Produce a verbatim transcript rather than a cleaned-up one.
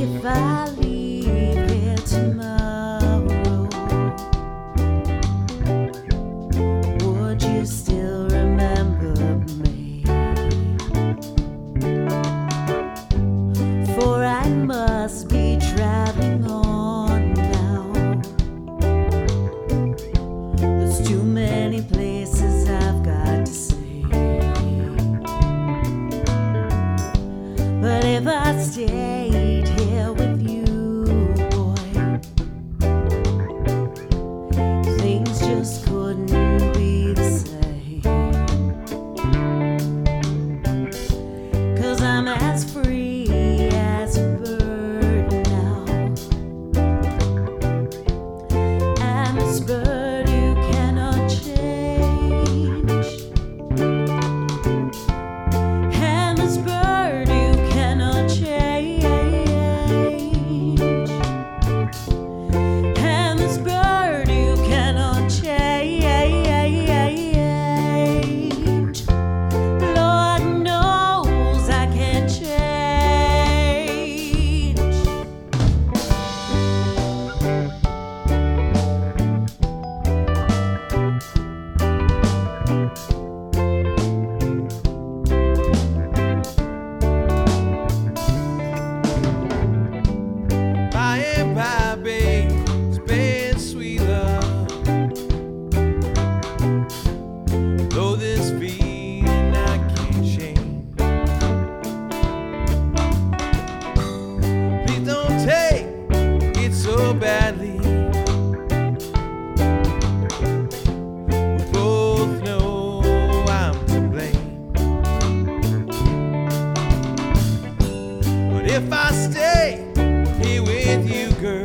If I leave here tomorrow, would you still remember me? For I must be traveling on now. There's too many places I've got to see. But if I stayed here with you, boy, things just couldn't be the same. 'Cause I'm as free as a bird now, and this bird you cannot change, and this bird you cannot change, and this bird you cannot change. Lord knows I can't change. By and by, babe, spend sweet love. Though this feeling I can't change. Please don't take it so badly. We both know I'm to blame. But if I stay here with you, girl,